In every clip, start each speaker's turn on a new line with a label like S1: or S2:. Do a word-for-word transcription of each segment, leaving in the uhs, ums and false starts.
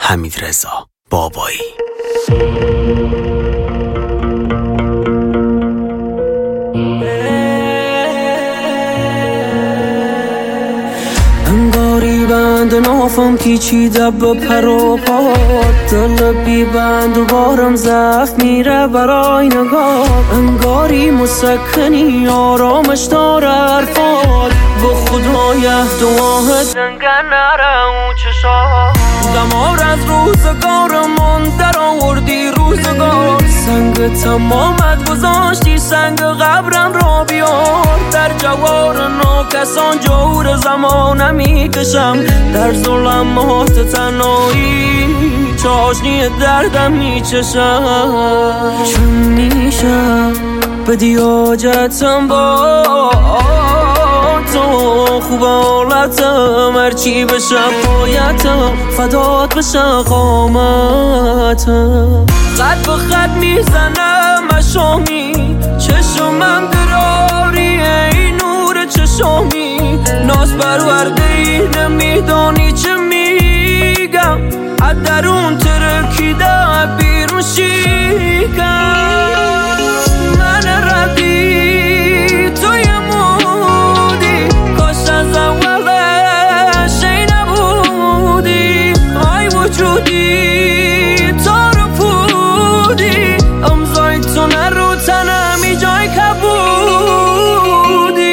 S1: حمیدرضا بابایی.
S2: انگاری بند نافم پیچیده به پر و پات، دل بی بند و بارم زخم میره برای نگاه. انگاری مسکنی آرامش داره حرفات، به خدای دعاهت دنگه نره اون چشا. دمار از روزگارمون در آوردی روزگار، سنگ تمامت گذاشتی سنگ قبرم را بیار. در جوار ناکسان جور زمان میکشم، در ظلمات تنهایی چاشنی دردم میچشم. چون میشه بدی حاجتم با تو، خوب حالتم هرچی بشه پایتم، فدات بشه قامتم. خط به خط میزنم مشامی، چشمم دراری ای نور چشامی. ناز پرورده ای نمیدانی چه میگم، از درون ترکیده بیرون شیکم. من رفتی توی مودی، کاش از اولش ای نبودی. آی وجودی تا رو پودی، امضای تو نرو تنمی جای کبودی.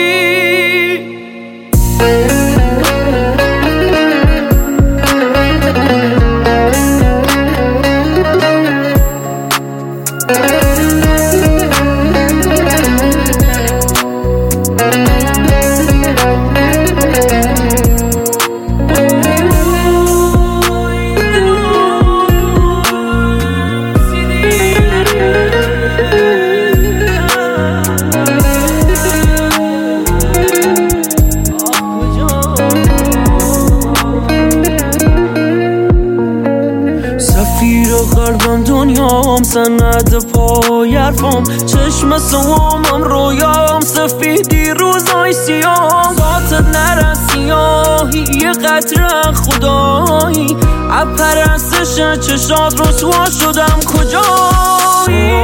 S2: قلبم دنیام سند پای حرفم، چشم سوامم رویام سفیدی روزای سیام. ذاتت نره سیاهی یه قطره خدایی، اپرستش چشات رسوا شدم کجایی.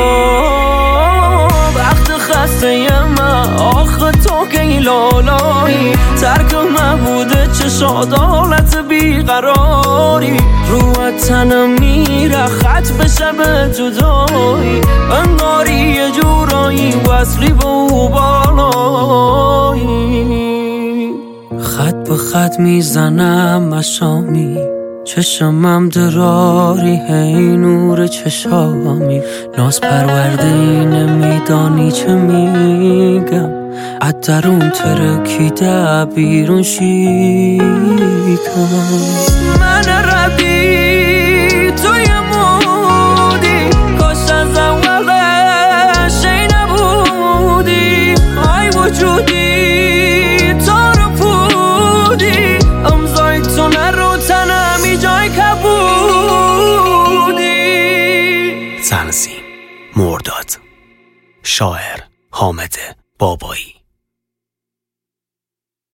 S2: وقت خسته من آخه تو که لالایی، ترک مبوده چشات حالت بیقراری. روحت تنم میره خط بشه به جدایی، انگاری یه جورایی وصلی به او بالایی. خط به خط میزنم مشامی، چشمم دراری هی نور چشامی. ناز پرورده ای نمیدانی چه میگم، از درون ترکیده بیرون شیکم. من رفتی توی مودی، کاش از اولش ای نبودی. آی وجودی تا رو پودی، امضای تو نرو تنمی جای کبودی.
S1: تنظیم مرداد، شاعر حامد بابایی.